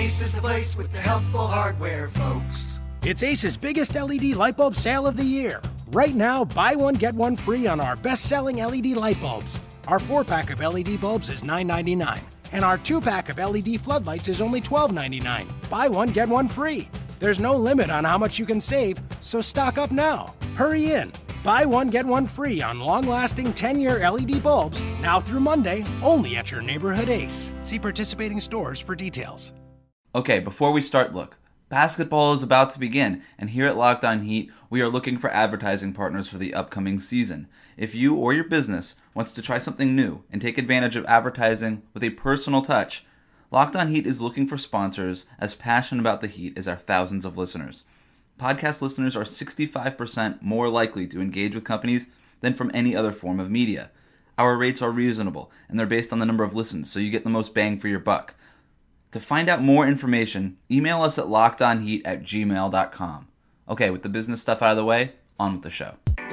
Ace is the place with the helpful hardware, folks. It's Ace's biggest LED light bulb sale of the year. Right now, buy one, get one free on our best-selling LED light bulbs. Our 4-pack of LED bulbs is $9.99, and our 2-pack of LED floodlights is only $12.99. Buy one, get one free. There's no limit on how much you can save, so stock up now. Hurry in. Buy one, get one free on long-lasting 10-year LED bulbs, now through Monday, only at your neighborhood Ace. See participating stores for details. Okay, before we start, look. Basketball is about to begin, and here at Locked On Heat, we are looking for advertising partners for the upcoming season. If you or your business wants to try something new and take advantage of advertising with a personal touch, Locked On Heat is looking for sponsors as passionate about the Heat as our thousands of listeners. Podcast listeners are 65% more likely to engage with companies than from any other form of media. Our rates are reasonable, and they're based on the number of listens, so you get the most bang for your buck. To find out more information, email us at lockedonheat@gmail.com. Okay, with the business stuff out of the way, on with the show.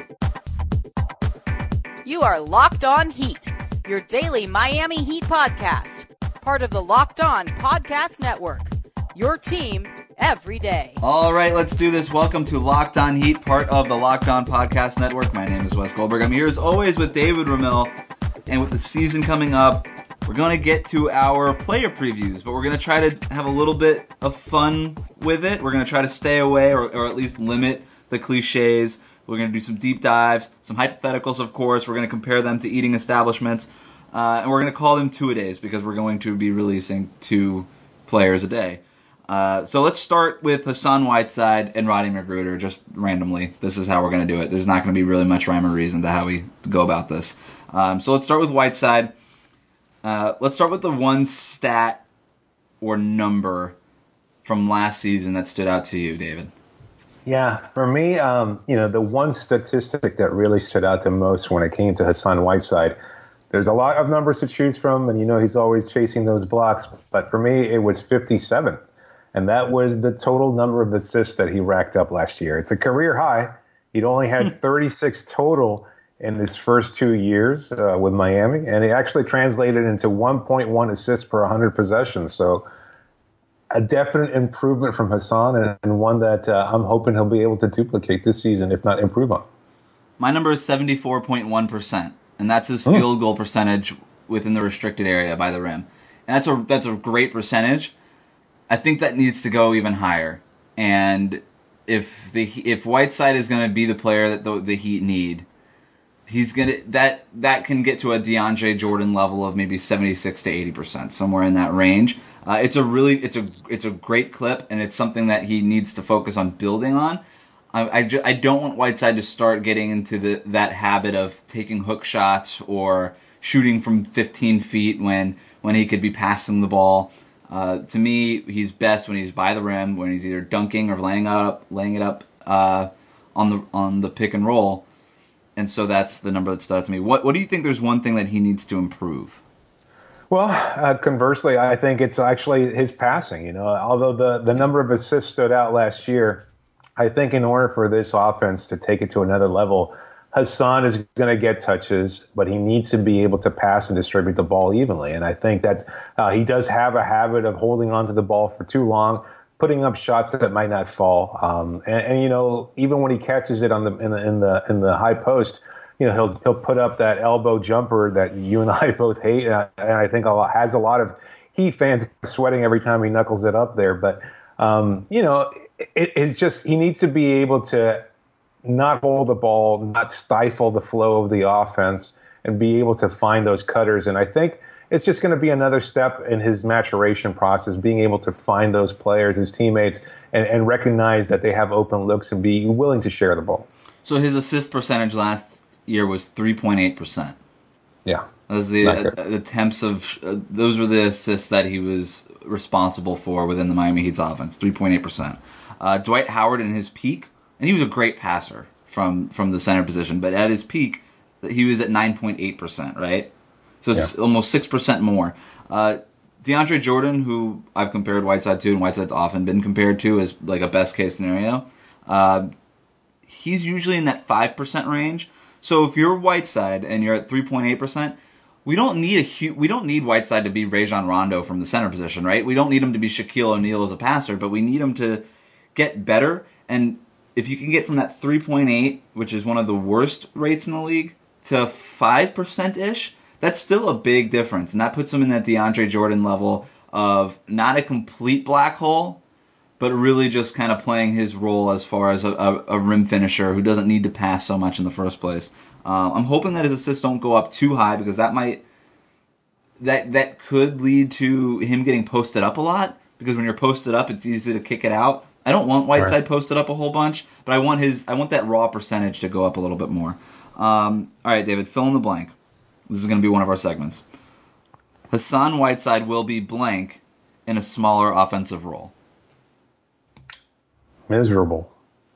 You are Locked On Heat, your daily Miami Heat podcast. Part of the Locked On Podcast Network. Your team every day. All right, let's do this. Welcome to Locked On Heat, part of the Locked On Podcast Network. My name is Wes Goldberg. I'm here as always with David Ramil. And with the season coming up, we're going to get to our player previews, but we're going to try to have a little bit of fun with it. We're going to try to stay away or at least limit the cliches. We're going to do some deep dives, some hypotheticals, of course. We're going to compare them to eating establishments. And we're going to call them two-a-days because we're going to be releasing 2 players a day. So let's start with Hassan Whiteside and Rodney McGruder, just randomly. This is how we're going to do it. There's not going to be really much rhyme or reason to how we go about this. So let's start with Whiteside. Let's start with the one stat or number from last season that stood out to you, David. Yeah, for me, the one statistic that really stood out the most when it came to Hassan Whiteside, there's a lot of numbers to choose from, and he's always chasing those blocks, but for me, it was 57, and that was the total number of assists that he racked up last year. It's a career high. He'd only had 36 total in his first 2 years with Miami, and it actually translated into 1.1 assists per 100 possessions. So a definite improvement from Hassan, and one that I'm hoping he'll be able to duplicate this season, if not improve on. My number is 74.1%, and that's his field goal percentage within the restricted area by the rim. And that's a great percentage. I think that needs to go even higher. And if Whiteside is going to be the player that the Heat need, he's gonna that can get to a DeAndre Jordan level of maybe 76 to 80%, somewhere in that range. It's a great clip, and it's something that he needs to focus on building on. I don't want Whiteside to start getting into that habit of taking hook shots or shooting from 15 feet when he could be passing the ball. To me, he's best when he's by the rim, when he's either dunking or laying it up on the pick and roll. And so that's the number that stood out to me. What do you think there's one thing that he needs to improve? Well, conversely, I think it's actually his passing. Although the number of assists stood out last year, I think in order for this offense to take it to another level, Hassan is going to get touches, but he needs to be able to pass and distribute the ball evenly. And I think that he does have a habit of holding onto the ball for too long, putting up shots that might not fall. And even when he catches it in the high post, he'll put up that elbow jumper that you and I both hate, and I think has a lot of Heat fans sweating every time he knuckles it up there. But it's just he needs to be able to not hold the ball, not stifle the flow of the offense, and be able to find those cutters. And I think it's just going to be another step in his maturation process, being able to find those players, his teammates, and recognize that they have open looks and be willing to share the ball. So his assist percentage last year was 3.8%. Yeah. Those the attempts of those were the assists that he was responsible for within the Miami Heat's offense, 3.8%. Dwight Howard in his peak, and he was a great passer from the center position, but at his peak, he was at 9.8%, right? So it's almost 6% more. DeAndre Jordan, who I've compared Whiteside to, and Whiteside's often been compared to as like a best case scenario, he's usually in that 5% range. So if you're Whiteside and you're at 3.8%, we don't need Whiteside to be Rajon Rondo from the center position, right? We don't need him to be Shaquille O'Neal as a passer, but we need him to get better. And if you can get from that 3.8, which is one of the worst rates in the league, to 5%-ish, that's still a big difference. And that puts him in that DeAndre Jordan level of not a complete black hole, but really just kind of playing his role as far as a rim finisher who doesn't need to pass so much in the first place. I'm hoping that his assists don't go up too high because that could lead to him getting posted up a lot. Because when you're posted up, it's easy to kick it out. I don't want Whiteside posted up a whole bunch, but I want that raw percentage to go up a little bit more. All right, David, fill in the blank. This is going to be one of our segments. Hassan Whiteside will be blank in a smaller offensive role. Miserable.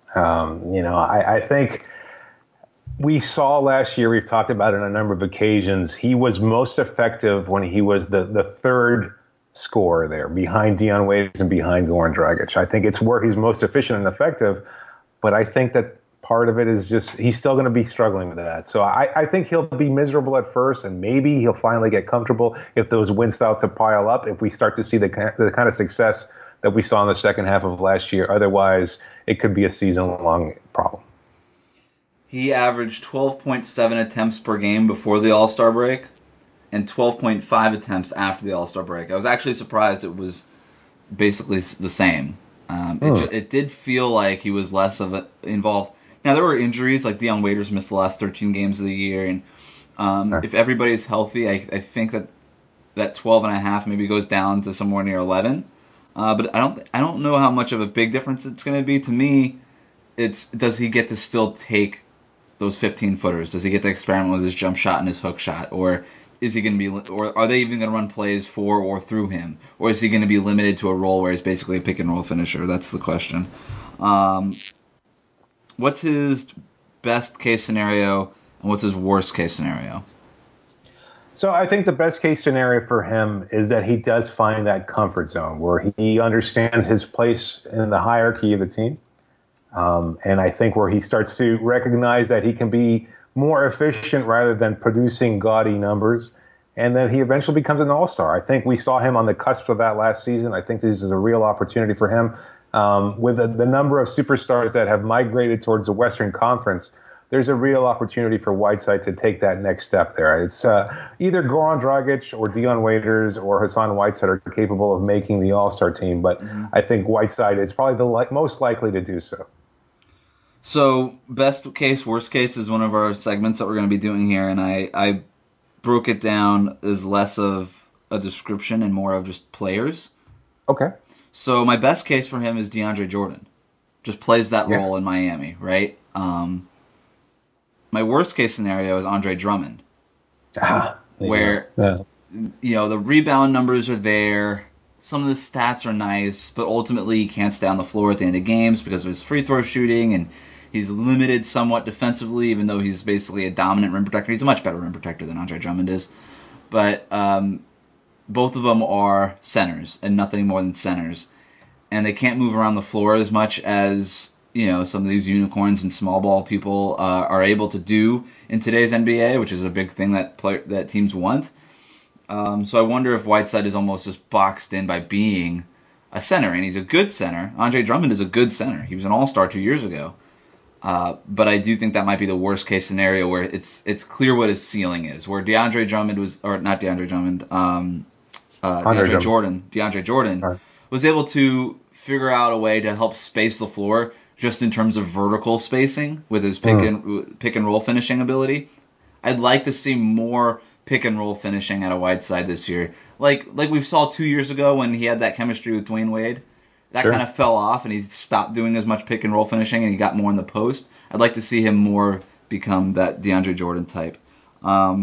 I think we saw last year, we've talked about it on a number of occasions, he was most effective when he was the third scorer there, behind Dion Waiters and behind Goran Dragic. I think it's where he's most efficient and effective, but I think that part of it is just he's still going to be struggling with that. So I think he'll be miserable at first, and maybe he'll finally get comfortable if those wins start to pile up, if we start to see the kind of success that we saw in the second half of last year. Otherwise, it could be a season-long problem. He averaged 12.7 attempts per game before the All-Star break and 12.5 attempts after the All-Star break. I was actually surprised it was basically the same. It did feel like he was less involved. Now, there were injuries, like Dion Waiters missed the last 13 games of the year, and if everybody's healthy, I think that 12.5 maybe goes down to somewhere near 11. But I don't know how much of a big difference it's going to be. To me, does he get to still take those 15-footers? Does he get to experiment with his jump shot and his hook shot? Or is he going to be, or are they even going to run plays for or through him? Or is he going to be limited to a role where he's basically a pick-and-roll finisher? That's the question. What's his best-case scenario, and what's his worst-case scenario? So I think the best-case scenario for him is that he does find that comfort zone where he understands his place in the hierarchy of the team. And I think where he starts to recognize that he can be more efficient rather than producing gaudy numbers, and then he eventually becomes an all-star. I think we saw him on the cusp of that last season. I think this is a real opportunity for him. With the number of superstars that have migrated towards the Western Conference, there's a real opportunity for Whiteside to take that next step there. It's either Goran Dragic or Dion Waiters or Hassan Whiteside are capable of making the all-star team, but I think Whiteside is probably the most likely to do so. So, best case, worst case is one of our segments that we're going to be doing here, and I broke it down as less of a description and more of just players. Okay. So, my best case for him is DeAndre Jordan. Just plays that role in Miami, right? My worst case scenario is Andre Drummond, where the rebound numbers are there. Some of the stats are nice, but ultimately he can't stay on the floor at the end of games because of his free throw shooting, and he's limited somewhat defensively, even though he's basically a dominant rim protector. He's a much better rim protector than Andre Drummond is. But both of them are centers and nothing more than centers. And they can't move around the floor as much as some of these unicorns and small ball people are able to do in today's NBA, which is a big thing that teams want. So I wonder if Whiteside is almost just boxed in by being a center, and he's a good center. Andre Drummond is a good center. He was an all-star 2 years ago. But I do think that might be the worst-case scenario where it's clear what his ceiling is, where DeAndre Jordan was able to figure out a way to help space the floor just in terms of vertical spacing with his pick and roll finishing ability. I'd like to see more pick and roll finishing out of Whiteside this year, like we saw 2 years ago when he had that chemistry with Dwayne Wade. That kind of fell off, and he stopped doing as much pick and roll finishing, and he got more in the post. I'd like to see him more become that DeAndre Jordan type. Our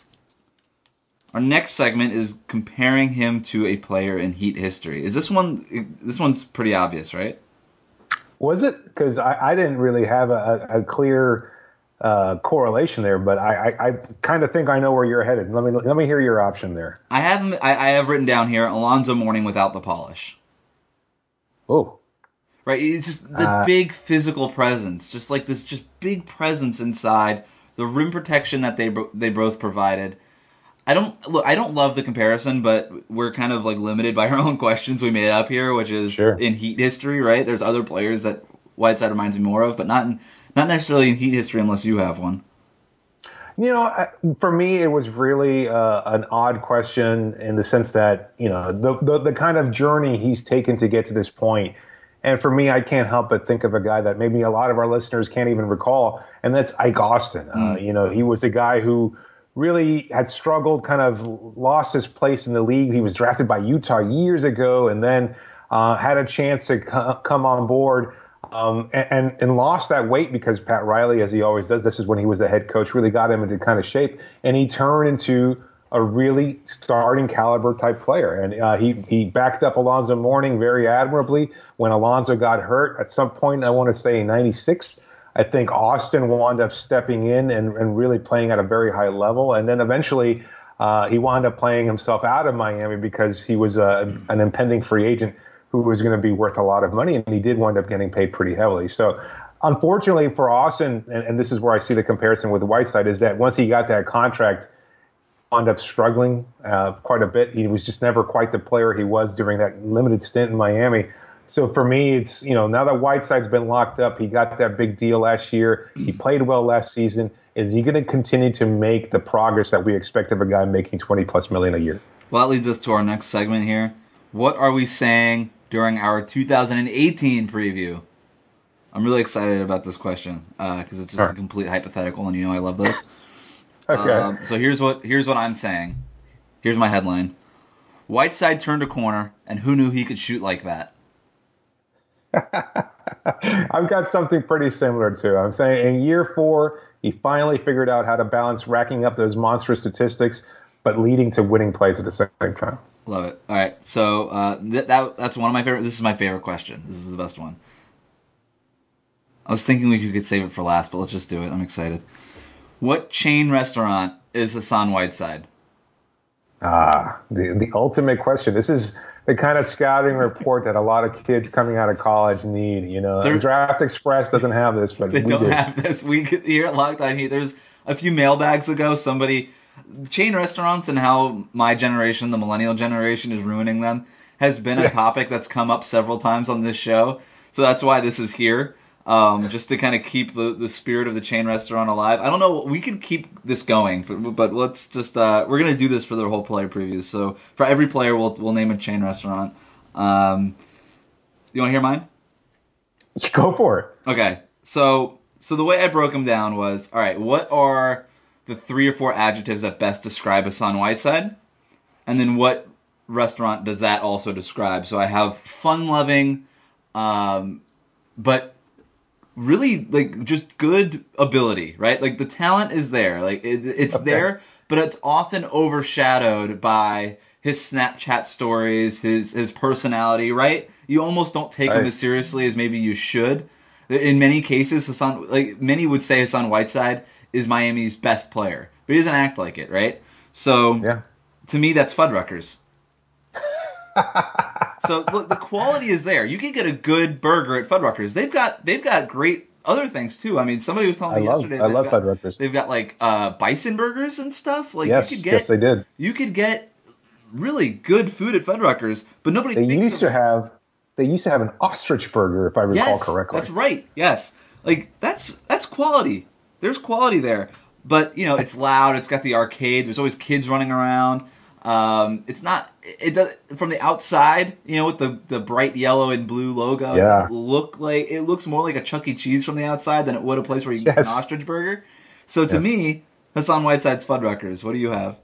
next segment is comparing him to a player in Heat history. Is this one? This one's pretty obvious, right? Was it? Because I didn't really have a clear correlation there, but I kind of think I know where you're headed. Let me hear your option there. I have written down here Alonzo Mourning without the polish. Oh, right. It's just the big physical presence, just like this, just big presence inside the rim protection that they both provided. I don't love the comparison, but we're kind of like limited by our own questions we made up here, which is in Heat history, right? There's other players that Whiteside reminds me more of, but not necessarily in Heat history unless you have one. You know, for me, it was really an odd question in the sense that, you know, the kind of journey he's taken to get to this point. And for me, I can't help but think of a guy that maybe a lot of our listeners can't even recall, and that's Ike Austin. You know, he was a guy who really had struggled, kind of lost his place in the league. He was drafted by Utah years ago and then had a chance to come on board and lost that weight because Pat Riley, as he always does, this is when he was the head coach, really got him into kind of shape. And he turned into a really starting caliber type player. And he backed up Alonzo Mourning very admirably when Alonzo got hurt. At some point, I want to say in 96, I think Austin wound up stepping in and really playing at a very high level. And then eventually he wound up playing himself out of Miami because he was an impending free agent who was going to be worth a lot of money. And he did wind up getting paid pretty heavily. So unfortunately for Austin, and this is where I see the comparison with Whiteside, is that once he got that contract, wound up struggling quite a bit. He was just never quite the player he was during that limited stint in Miami. So for me, it's, you know, now that Whiteside's been locked up, he got that big deal last year. He played well last season. Is he going to continue to make the progress that we expect of a guy making $20+ million a year? Well, that leads us to our next segment here. What are we saying during our 2018 preview? I'm really excited about this question because it's just a complete hypothetical, and you know I love those. Okay. So here's what I'm saying. Here's my headline. Whiteside turned a corner, and who knew he could shoot like that? I've got something pretty similar too. I'm saying in year 4, he finally figured out how to balance racking up those monstrous statistics, but leading to winning plays at the same time. Love it. All right. So that's one of my favorite. This is my favorite question. This is the best one. I was thinking we could save it for last, but let's just do it. I'm excited. What chain restaurant is Hassan Whiteside? The ultimate question. This is the kind of scouting report that a lot of kids coming out of college need. You know, Draft Express doesn't have this, but they don't have this. We could, here at Locked On Heat, there's a few mailbags ago, chain restaurants and how my generation, the millennial generation, is ruining them has been a topic that's come up several times on this show. So that's why this is here. Just to kind of keep the spirit of the chain restaurant alive. I don't know, we could keep this going, but let's just, we're going to do this for the whole player previews. So for every player, we'll name a chain restaurant. You want to hear mine? Go for it. Okay. So the way I broke them down was, all right, what are the 3 or 4 adjectives that best describe Hassan Whiteside? And then what restaurant does that also describe? So I have fun-loving, but really, like, just good ability, right? Like, the talent is there. Like, it's there, but it's often overshadowed by his Snapchat stories, his personality, right? You almost don't take him as seriously as maybe you should. In many cases, many would say Hassan Whiteside is Miami's best player, but he doesn't act like it, right? So, to me, that's Fuddruckers. So look, the quality is there. You can get a good burger at Fuddruckers. They've got great other things too. I mean, somebody was telling me yesterday. I love Fuddruckers. They've got like bison burgers and stuff. Like yes, they did. You could get really good food at Fuddruckers, but nobody. They used to have an ostrich burger, if I recall correctly. That's right. Yes, like that's quality. There's quality there, but you know it's loud. It's got the arcade. There's always kids running around. It's not. It does from the outside, you know, with the bright yellow and blue logo. It doesn't look like, it looks more like a Chuck E. Cheese from the outside than it would a place where you get an ostrich burger. So to me, Hassan Whiteside's Fuddruckers. What do you have?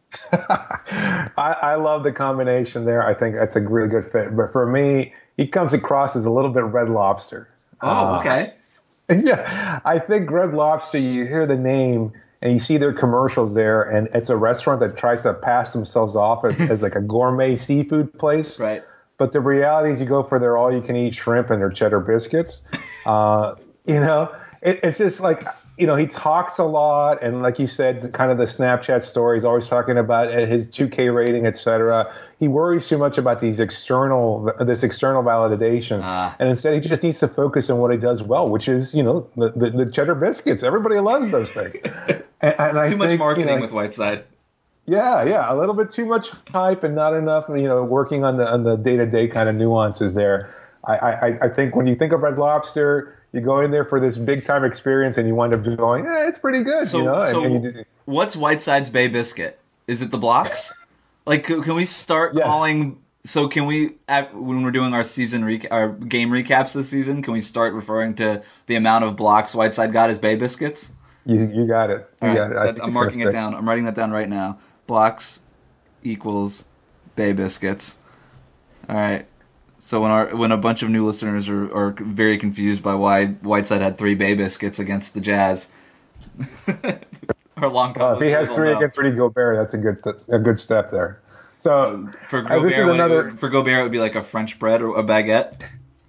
I love the combination there. I think that's a really good fit. But for me, he comes across as a little bit Red Lobster. Oh, okay. Yeah, I think Red Lobster. You hear the name. And you see their commercials there, and it's a restaurant that tries to pass themselves off as like a gourmet seafood place. Right. But the reality is you go for their all-you-can-eat shrimp and their cheddar biscuits. You know, it's just like, you know, he talks a lot. And like you said, kind of the Snapchat story, he's always talking about his 2K rating, et cetera. He worries too much about this external validation. And instead, he just needs to focus on what he does well, which is, you know, the cheddar biscuits. Everybody loves those things. And too much marketing with Whiteside. Yeah, a little bit too much hype and not enough, working on the day-to-day kind of nuances there. I think when you think of Red Lobster, you go in there for this big-time experience, and you wind up going, it's pretty good, What's Whiteside's Bay Biscuit? Is it the blocks? Like, can we start calling? So can we, when we're doing our our game recaps this season, can we start referring to the amount of blocks Whiteside got as Bay Biscuits? You got it. I'm marking it down. I'm writing that down right now. Blocks equals Bay Biscuits. All right. So when a bunch of new listeners are very confused by why Whiteside had 3 Bay Biscuits against the Jazz, our long-time if he has 3 against Rudy Gobert, that's a good step there. So for Gobert, it would be like a French bread or a baguette.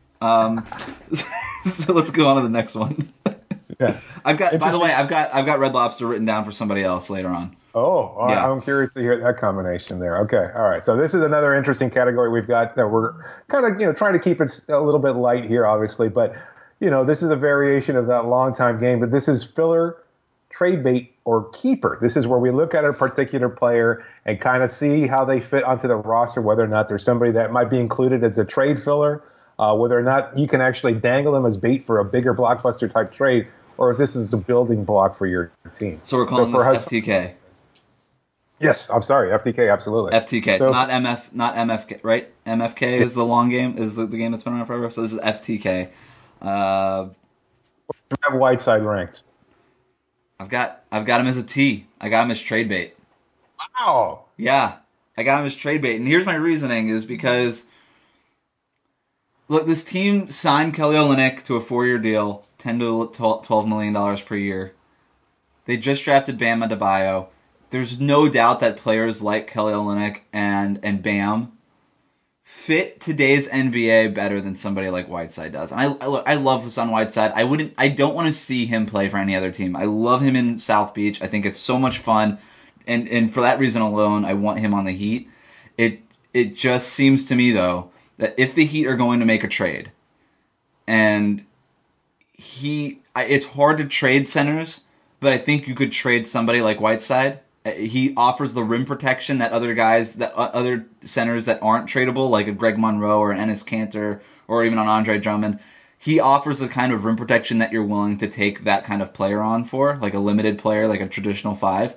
So let's go on to the next one. Yeah. I've got Red Lobster written down for somebody else later on. Oh, yeah. I'm curious to hear that combination there. Okay, all right. So this is another interesting category we've got that we're kind of trying to keep it a little bit light here, obviously, but this is a variation of that long time game. But this is filler, trade bait, or keeper. This is where we look at a particular player and kind of see how they fit onto the roster, whether or not there's somebody that might be included as a trade filler, whether or not you can actually dangle them as bait for a bigger blockbuster type trade, or if this is a building block for your team. So we're calling this FTK. Yes, I'm sorry, FTK, absolutely. FTK, so not MFK, right? MFK is the long game, is the game that's been around forever. So this is FTK. We have Whiteside ranked. I've got him as a T. I got him as trade bait. Wow. Yeah, I got him as trade bait, and here's my reasoning: is because look, this team signed Kelly Olynyk to a 4-year deal, $10 to $12 million per year. They just drafted Bam Adebayo. There's no doubt that players like Kelly Olynyk and Bam fit today's NBA better than somebody like Whiteside does. And I love Hassan Whiteside. I don't want to see him play for any other team. I love him in South Beach. I think it's so much fun. And for that reason alone, I want him on the Heat. It just seems to me, though, that if the Heat are going to make a trade, and it's hard to trade centers, but I think you could trade somebody like Whiteside. He offers the rim protection that other centers that aren't tradable, like a Greg Monroe or an Enes Kanter or even an Andre Drummond. He offers the kind of rim protection that you're willing to take that kind of player on for, like a limited player, like a traditional 5.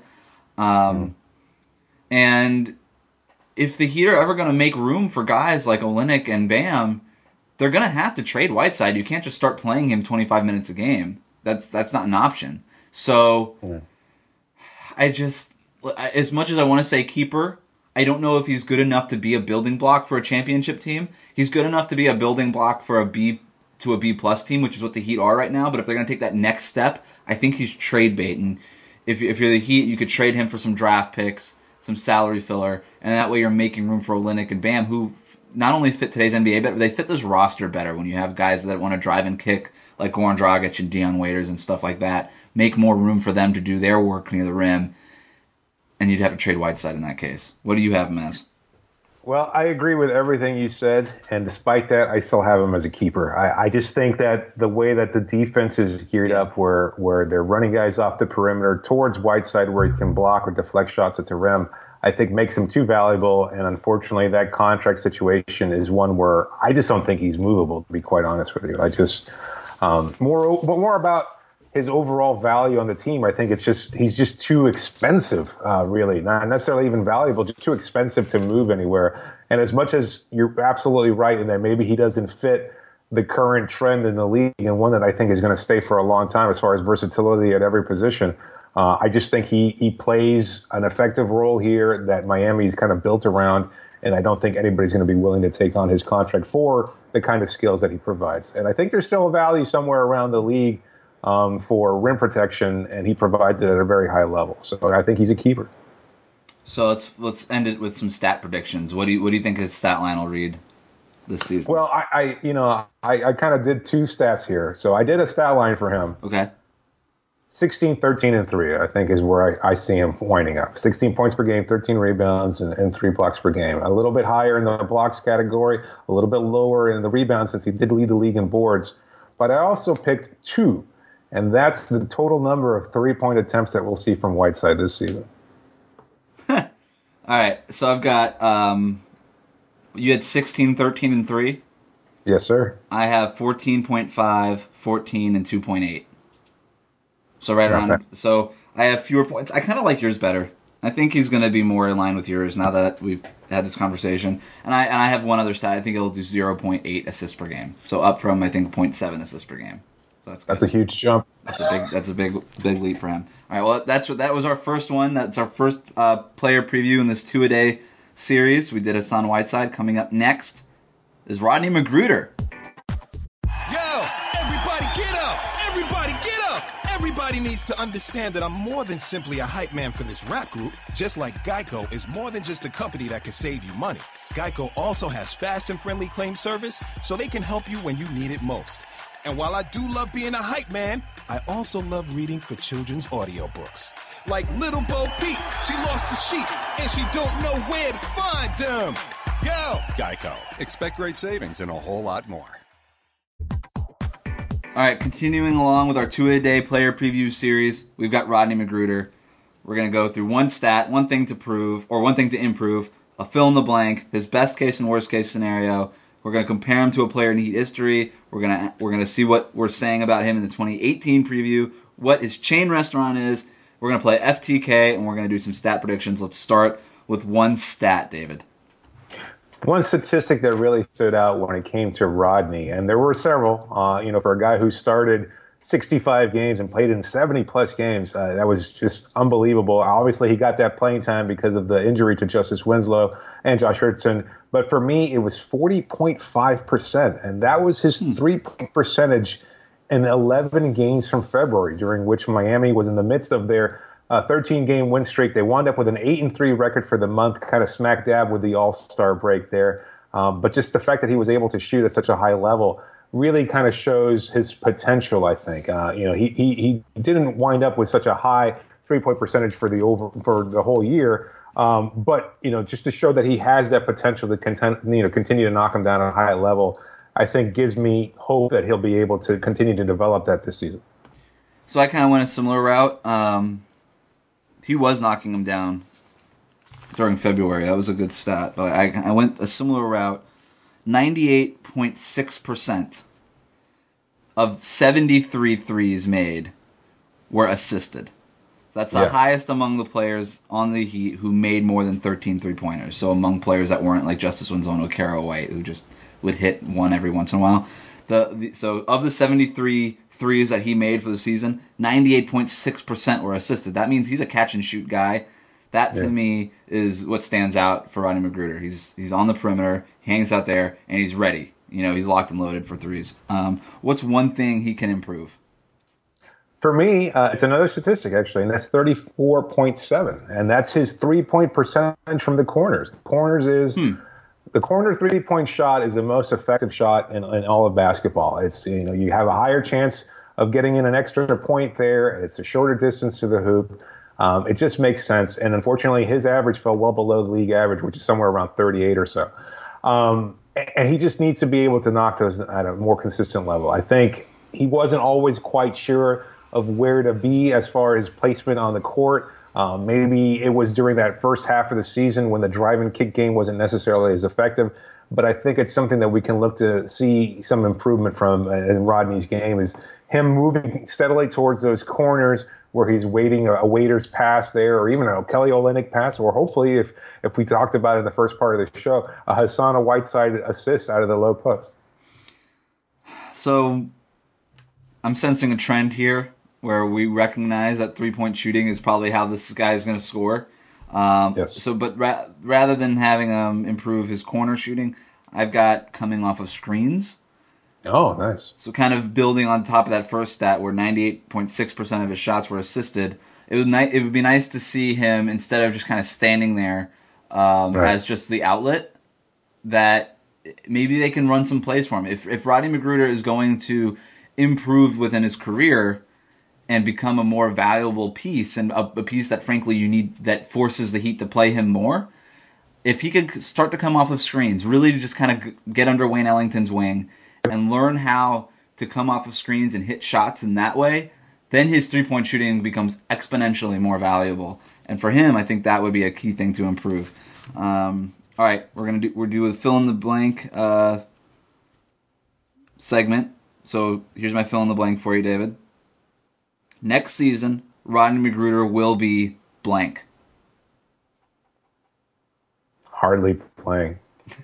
And if the Heat are ever going to make room for guys like Olynyk and Bam, they're going to have to trade Whiteside. You can't just start playing him 25 minutes a game. That's not an option. So as much as I want to say keeper, I don't know if he's good enough to be a building block for a championship team. He's good enough to be a building block for a B plus team, which is what the Heat are right now. But if they're going to take that next step, I think he's trade bait. And if you're the Heat, you could trade him for some draft picks, some salary filler, and that way you're making room for Olynyk and Bam, who not only fit today's NBA better, but they fit this roster better when you have guys that want to drive and kick like Goran Dragic and Dion Waiters and stuff like that. Make more room for them to do their work near the rim. And you'd have to trade Whiteside in that case. What do you have him as? Well, I agree with everything you said, and despite that, I still have him as a keeper. I just think that the way that the defense is geared up, where they're running guys off the perimeter towards Whiteside where he can block or deflect shots at the rim, I think makes him too valuable. And unfortunately, that contract situation is one where I just don't think he's movable, to be quite honest with you. I just more about his overall value on the team. I think he's just too expensive, really. Not necessarily even valuable, just too expensive to move anywhere. And as much as you're absolutely right in that maybe he doesn't fit the current trend in the league, and one that I think is going to stay for a long time as far as versatility at every position, I just think he plays an effective role here that Miami's kind of built around, and I don't think anybody's going to be willing to take on his contract for the kind of skills that he provides. And I think there's still a value somewhere around the league for rim protection, and he provides it at a very high level. So I think he's a keeper. So let's end it with some stat predictions. What do you think his stat line will read this season? Well, I kind of did 2 stats here. So I did a stat line for him. Okay. 16, 13, and 3, I think, is where I see him winding up. 16 points per game, 13 rebounds, and 3 blocks per game. A little bit higher in the blocks category, a little bit lower in the rebounds since he did lead the league in boards. But I also picked 2. And that's the total number of 3-point attempts that we'll see from Whiteside this season. All right, so I've got you had 16, 13, and 3. Yes, sir. I have 14.5, 14, and 2.8. So right around. Okay. So I have fewer points. I kind of like yours better. I think he's going to be more in line with yours now that we've had this conversation. And I have one other stat. I think he'll do 0.8 assists per game. So up from I think 0.7 assists per game. So that's a huge jump. That's a big leap for him. All right. Well, that was our first one. That's our first player preview in this 2-a-day series. We did Hassan Whiteside. Coming up next is Rodney McGruder. Yo, everybody get up! Everybody get up! Everybody needs to understand that I'm more than simply a hype man for this rap group. Just like Geico is more than just a company that can save you money. Geico also has fast and friendly claim service, so they can help you when you need it most. And while I do love being a hype man, I also love reading for children's audiobooks. Like Little Bo Peep, she lost the sheep, and she don't know where to find them. Yo! Geico. Expect great savings and a whole lot more. All right, continuing along with our 2-a-day player preview series, we've got Rodney McGruder. We're going to go through one stat, one thing to prove, or one thing to improve, a fill in the blank, his best case and worst case scenario. We're going to compare him to a player in Heat history. We're going to see what we're saying about him in the 2018 preview, what his chain restaurant is. We're going to play FTK, and we're going to do some stat predictions. Let's start with one stat, David. One statistic that really stood out when it came to Rodney, and there were several, for a guy who started 65 games and played in 70-plus games, that was just unbelievable. Obviously, he got that playing time because of the injury to Justice Winslow and Josh Richardson. But for me, it was 40.5%, and that was his three-point percentage in 11 games from February, during which Miami was in the midst of their 13-game win streak. They wound up with an 8-3 record for the month, kind of smack dab with the All-Star break there. But just the fact that he was able to shoot at such a high level really kind of shows his potential, I think. He didn't wind up with such a high three-point percentage for the whole year, but just to show that he has that potential to continue to knock him down at a high level, I think gives me hope that he'll be able to continue to develop that this season. So I kind of went a similar route. He was knocking him down during February. That was a good stat. But I went a similar route. 98.6% of 73 threes made were assisted. That's the highest among the players on the Heat who made more than 13 three-pointers. So among players that weren't like Justice Winslow and Okaro White, who just would hit one every once in a while. So of the 73 threes that he made for the season, 98.6% were assisted. That means he's a catch-and-shoot guy. That, to me, is what stands out for Rodney McGruder. He's on the perimeter, he hangs out there, and he's ready. He's locked and loaded for threes. What's one thing he can improve? For me, it's another statistic, actually, and that's 34.7. And that's his three-point percentage from the corners. The corner three-point shot is the most effective shot in all of basketball. It's you have a higher chance of getting in an extra point there. It's a shorter distance to the hoop. It just makes sense. And unfortunately, his average fell well below the league average, which is somewhere around 38 or so. And he just needs to be able to knock those at a more consistent level. I think he wasn't always quite sure of where to be as far as placement on the court. Maybe it was during that first half of the season when the drive and kick game wasn't necessarily as effective. But I think it's something that we can look to see some improvement from in Rodney's game, is him moving steadily towards those corners where he's waiting a waiter's pass there, or even a Kelly Olynyk pass, or hopefully, if we talked about it in the first part of the show, a Hassan Whiteside assist out of the low post. So I'm sensing a trend here where we recognize that three-point shooting is probably how this guy is going to score. Yes. So, but rather than having him improve his corner shooting, I've got coming off of screens. Oh, nice. So kind of building on top of that first stat where 98.6% of his shots were assisted, it would be nice to see him, instead of just kind of standing there as just the outlet, that maybe they can run some plays for him. If Rodney McGruder is going to improve within his career and become a more valuable piece, and a piece that frankly you need, that forces the Heat to play him more, if he could start to come off of screens, really just kind of get under Wayne Ellington's wing and learn how to come off of screens and hit shots in that way, then his three-point shooting becomes exponentially more valuable. And for him, I think that would be a key thing to improve. All right, we're do a fill in the blank segment. So here's my fill in the blank for you, David. Next season, Rodney McGruder will be blank. Hardly playing.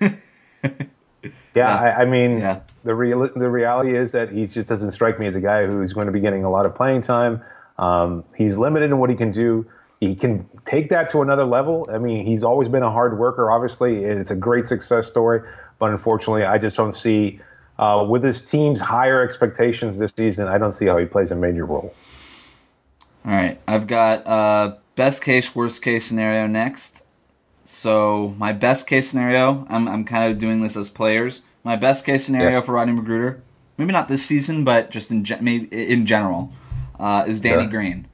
I mean, the reality is that he just doesn't strike me as a guy who's going to be getting a lot of playing time. He's limited in what he can do. He can take that to another level. I mean, he's always been a hard worker, obviously, and it's a great success story. But unfortunately, I just don't see, with his team's higher expectations this season, I don't see how he plays a major role. All right, I've got best case, worst case scenario next. So my best case scenario, I'm kind of doing this as players. My best case scenario for Rodney McGruder, maybe not this season, but just maybe in general, is Danny Green.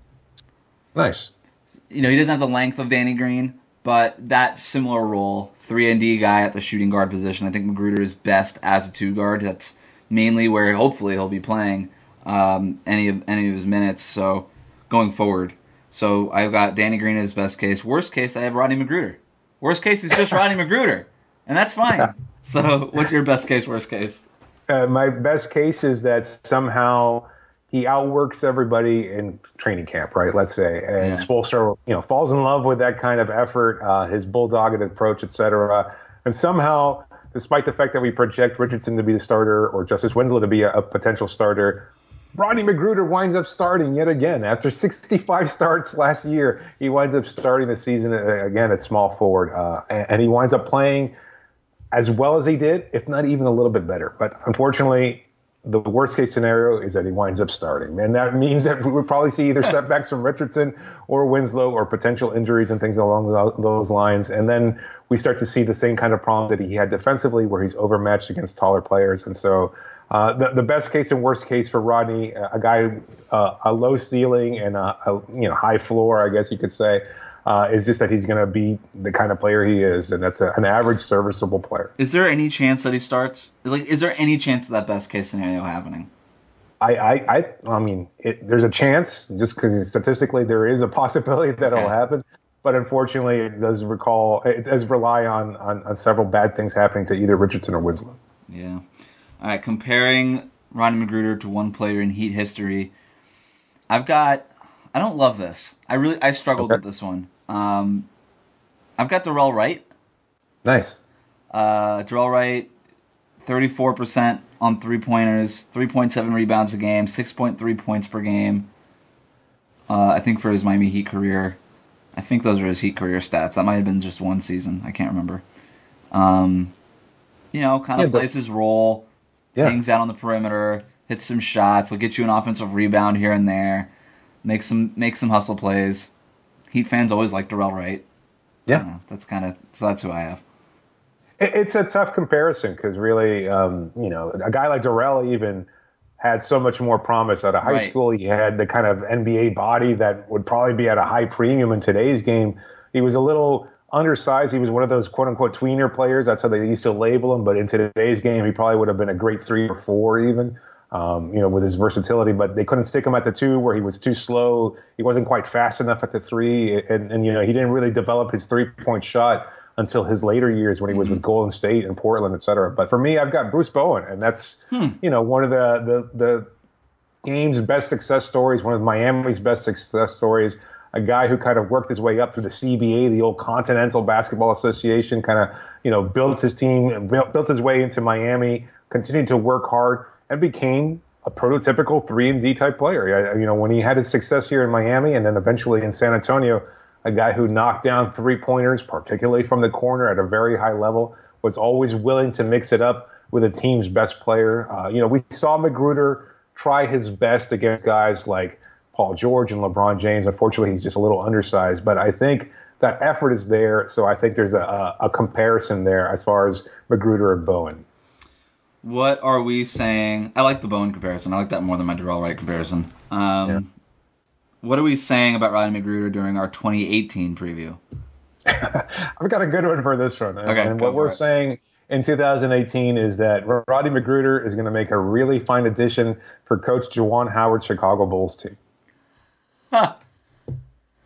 Nice. He doesn't have the length of Danny Green, but that similar role, 3-and-D guy at the shooting guard position. I think McGruder is best as a 2-guard. That's mainly where hopefully he'll be playing any of his minutes. So going forward, so I've got Danny Green as best case. Worst case, I have Rodney McGruder. Worst case is just Rodney McGruder, and that's fine. So what's your best case, worst case? My best case is that somehow he outworks everybody in training camp, right? Let's say, and Spoelstra, falls in love with that kind of effort, his bulldogged approach, etc. And somehow, despite the fact that we project Richardson to be the starter or Justice Winslow to be a potential starter, Rodney McGruder winds up starting yet again. After 65 starts last year, he winds up starting the season again at small forward, and he winds up playing as well as he did, if not even a little bit better. But unfortunately, the worst case scenario is that he winds up starting. And that means that we would probably see either setbacks from Richardson or Winslow or potential injuries and things along those lines. And then we start to see the same kind of problem that he had defensively where he's overmatched against taller players. And so the best case and worst case for Rodney, a guy, a low ceiling and a high floor, I guess you could say, is just that he's going to be the kind of player he is, and that's an average, serviceable player. Is there any chance that he starts? Is there any chance of that best case scenario happening? I mean, there's a chance, just because statistically there is a possibility that it'll happen. But unfortunately, it does rely on several bad things happening to either Richardson or Winslow. Yeah. All right, comparing Rodney McGruder to one player in Heat history, I don't love this. I struggled with this one. I've got Darrell Wright. Nice. Darrell Wright, 34% on 3-pointers, 3.7 rebounds a game, 6.3 points per game. I think for his Miami Heat career. I think those are his Heat career stats. That might have been just one season. I can't remember. Plays his role, hangs out on the perimeter, hits some shots, will get you an offensive rebound here and there, make some hustle plays. Heat fans always like Darrell Wright. Yeah. That's who I have. It's a tough comparison because really, a guy like Darrell even had so much more promise out of high school. He had the kind of NBA body that would probably be at a high premium in today's game. He was a little undersized. He was one of those quote-unquote tweener players. That's how they used to label him. But in today's game, he probably would have been a great 3 or 4 even, with his versatility. But they couldn't stick him at the 2 where he was too slow. He wasn't quite fast enough at the 3. And he didn't really develop his 3-point shot until his later years when he was with Golden State and Portland, et cetera. But for me, I've got Bruce Bowen, and that's one of the game's best success stories, one of Miami's best success stories. A guy who kind of worked his way up through the CBA, the old Continental Basketball Association, kind of built his team, built his way into Miami, continued to work hard, and became a prototypical 3-and-D type player. When he had his success here in Miami and then eventually in San Antonio, a guy who knocked down 3-pointers, particularly from the corner at a very high level, was always willing to mix it up with a team's best player. We saw McGruder try his best against guys like Paul George and LeBron James. Unfortunately, he's just a little undersized, but I think that effort is there. So I think there's a comparison there as far as McGruder and Bowen. What are we saying? I like the Bowen comparison. I like that more than my Darrell Wright comparison. What are we saying about Rodney McGruder during our 2018 preview? I've got a good one for this one. Okay, and what we're saying in 2018 is that Rodney McGruder is going to make a really fine addition for Coach Juwan Howard's Chicago Bulls team.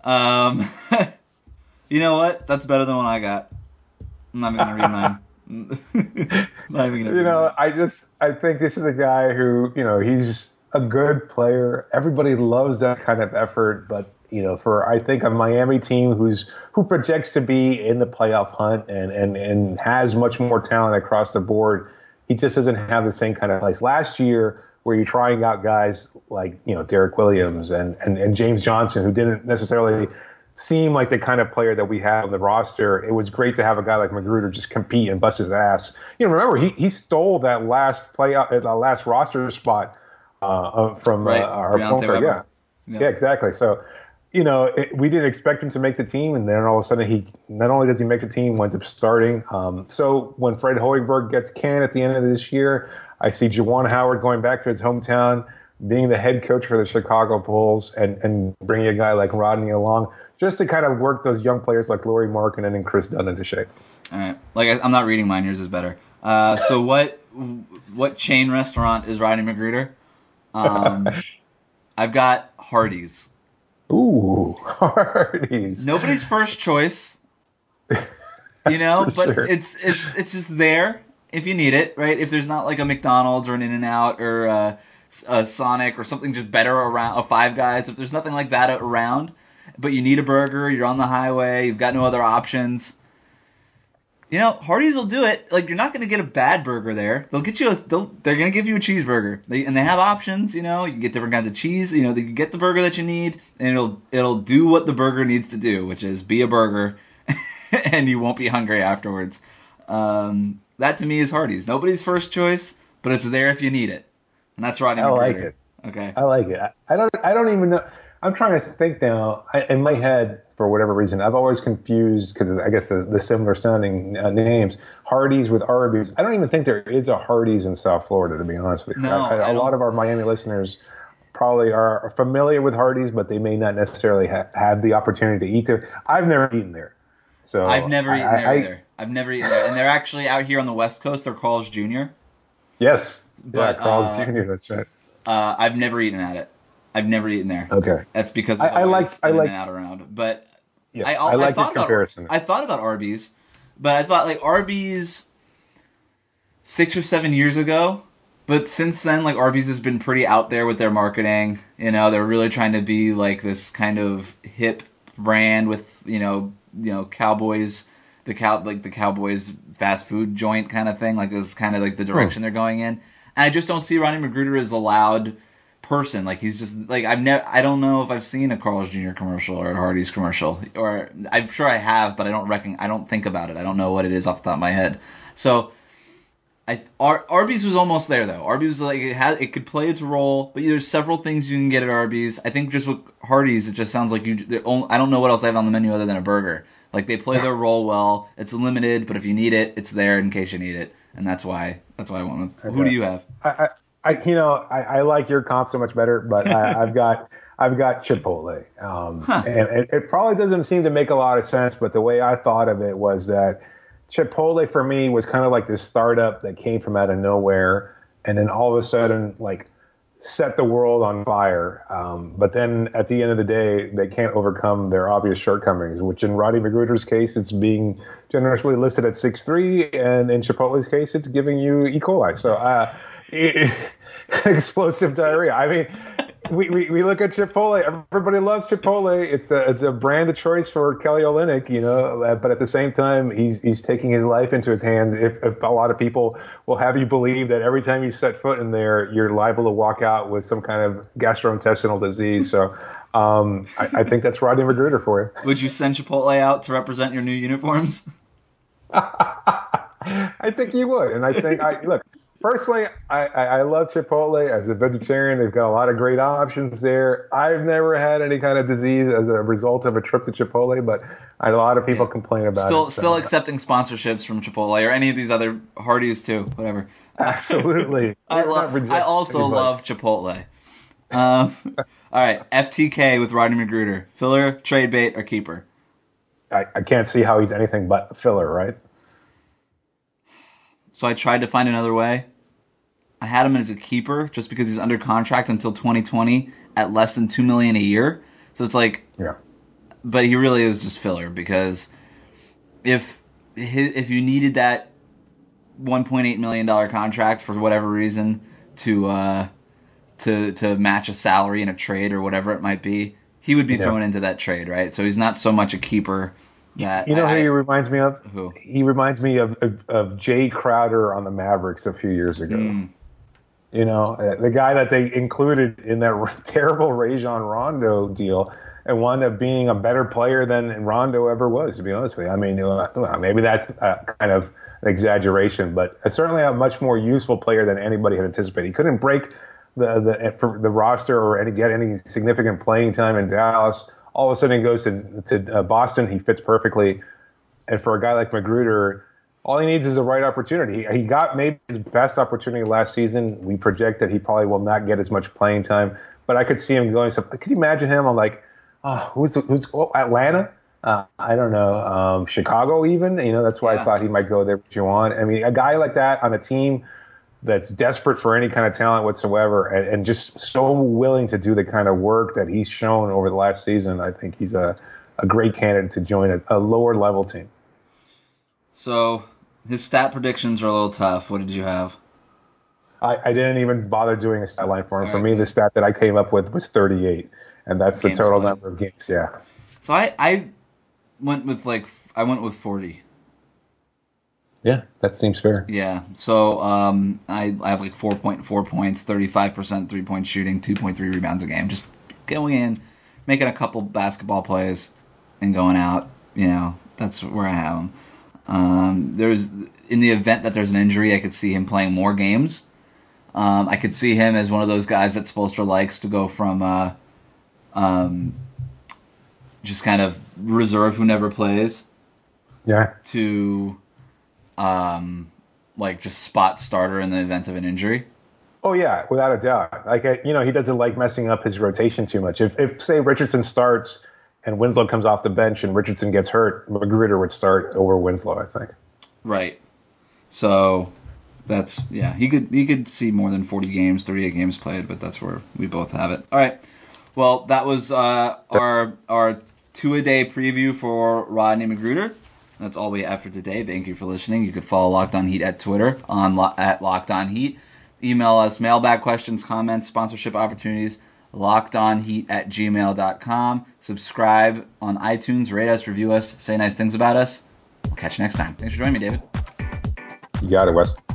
You know what? That's better than what I got. I'm not even gonna read mine. Not even gonna read mine. I think this is a guy who, he's a good player. Everybody loves that kind of effort, but for I think a Miami team who projects to be in the playoff hunt and has much more talent across the board, he just doesn't have the same kind of place. Last year, where you're trying out guys like Derek Williams and James Johnson, who didn't necessarily seem like the kind of player that we have on the roster, it was great to have a guy like Magruder just compete and bust his ass. Remember he stole that last last roster spot from our former, yeah, exactly. So, we didn't expect him to make the team, and then all of a sudden he not only does he make the team, winds up starting. So when Fred Hoiberg gets canned at the end of this year, I see Juwan Howard going back to his hometown, being the head coach for the Chicago Bulls, and bringing a guy like Rodney along, just to kind of work those young players like Lauri Markkanen and Chris Dunn into shape. All right. I'm not reading mine. Yours is better. So what chain restaurant is Rodney Magruder? I've got Hardee's. Ooh, Hardee's. Nobody's first choice. But sure. It's just there if you need it, right? If there's not like a McDonald's or an In-N-Out or a Sonic or something just better around, a Five Guys, if there's nothing like that around, but you need a burger, you're on the highway, you've got no other options, Hardee's will do it. Like, you're not going to get a bad burger there. They'll get you they're going to give you a cheeseburger. And they have options, you can get different kinds of cheese, they can get the burger that you need, and it'll do what the burger needs to do, which is be a burger, and you won't be hungry afterwards. That to me is Hardee's. Nobody's first choice, but it's there if you need it. And that's Rodney Magruder. I like it. Okay. I like it. I don't even know. I'm trying to think now. In my head, for whatever reason, I've always confused, because I guess the similar sounding names, Hardee's with Arby's. I don't even think there is a Hardee's in South Florida, to be honest with you. No, a lot of our Miami listeners probably are familiar with Hardee's, but they may not necessarily have the opportunity to eat there. I've never eaten there. So I've never eaten there either. I've never eaten there. And they're actually out here on the West Coast. They're Carl's Jr. Yes. But, Carl's Jr., that's right. I've never eaten at it. I've never eaten there. Okay. That's because I like out around. But yeah, I like the comparison. I thought about Arby's, but I thought like Arby's 6 or 7 years ago. But since then, like, Arby's has been pretty out there with their marketing. They're really trying to be like this kind of hip brand with Cowboys, the Cowboys fast food joint kind of thing. Like, this is kind of like the direction they're going in. And I just don't see Rodney Magruder as a loud person. Like, he's just like, I don't know if I've seen a Carl's Jr. commercial or a Hardee's commercial, or I'm sure I have, but I don't think about it. I don't know what it is off the top of my head. So Arby's was almost there though. Arby's was like, it could play its role, but there's several things you can get at Arby's. I think just with Hardee's, it just sounds like I don't know what else they have on the menu other than a burger. Like, they play their role well. It's limited, but if you need it, it's there in case you need it, and that's why I went with. Okay. Who do you have? I like your comp so much better, but I've got Chipotle, and it probably doesn't seem to make a lot of sense. But the way I thought of it was that Chipotle for me was kind of like this startup that came from out of nowhere, and then all of a sudden, like, set the world on fire. But then at the end of the day, they can't overcome their obvious shortcomings, which in Rodney Magruder's case, it's being generously listed at 6'3", and in Chipotle's case, it's giving you E. coli. So explosive diarrhea. I mean, we look at Chipotle. Everybody loves Chipotle. It's a brand of choice for Kelly Olynyk, but at the same time, he's taking his life into his hands. If a lot of people will have you believe that every time you set foot in there, you're liable to walk out with some kind of gastrointestinal disease. So I think that's Rodney Magruder for you. Would you send Chipotle out to represent your new uniforms? I think you would, and I think look. Personally, I love Chipotle. As a vegetarian, they've got a lot of great options there. I've never had any kind of disease as a result of a trip to Chipotle, but a lot of people complain about it. Still accepting sponsorships from Chipotle or any of these other Hardee's too, whatever. Absolutely. I also love Chipotle. All right, FTK with Rodney Magruder. Filler, trade bait, or keeper? I can't see how he's anything but filler, right? So I tried to find another way. I had him as a keeper just because he's under contract until 2020 at less than $2 million a year. So it's like, yeah, but he really is just filler because if you needed that $1.8 million contract for whatever reason to match a salary in a trade or whatever it might be, he would be thrown into that trade, right? So he's not so much a keeper. That who he reminds me of? Who? He reminds me of Jay Crowder on the Mavericks a few years ago. You know, the guy that they included in that terrible Rajon Rondo deal and wound up being a better player than Rondo ever was, to be honest with you. I mean, maybe that's kind of an exaggeration, but certainly a much more useful player than anybody had anticipated. He couldn't break the roster or get any significant playing time in Dallas. All of a sudden he goes to Boston. He fits perfectly. And for a guy like McGruder, all he needs is the right opportunity. He got maybe his best opportunity last season. We project that he probably will not get as much playing time. But I could see him going. So could you imagine him? I'm like, who's Atlanta? I don't know. Chicago even. You know, that's why I thought he might go there if you want. I mean, a guy like that on a team that's desperate for any kind of talent whatsoever and just so willing to do the kind of work that he's shown over the last season, I think he's a great candidate to join a lower level team. So his stat predictions are a little tough. What did you have? I didn't even bother doing a stat line for him. For me, the stat that I came up with was 38, and that's the total number of games. Yeah. So I went with 40. Yeah, that seems fair. Yeah. So I have like 4.4 points, 35% 3-point shooting, 2.3 rebounds a game. Just going in, making a couple basketball plays, and going out. You know, that's where I have him. There's in the event that there's an injury, I could see him playing more games. I could see him as one of those guys that Spoelstra likes to go from just kind of reserve who never plays, to like just spot starter in the event of an injury. Oh yeah, without a doubt. Like he doesn't like messing up his rotation too much. If say Richardson starts and Winslow comes off the bench and Richardson gets hurt, McGruder would start over Winslow, I think. Right. So that's he could see more than 40 games, 38 games played, but that's where we both have it. All right. Well, that was our two-a-day preview for Rodney McGruder. That's all we have for today. Thank you for listening. You could follow Locked On Heat at Twitter at Locked On Heat. Email us mailbag questions, comments, sponsorship opportunities, lockedonheat@gmail.com. Subscribe on iTunes, rate us, review us, say nice things about us. We'll catch you next time. Thanks for joining me, David. You got it, Wes.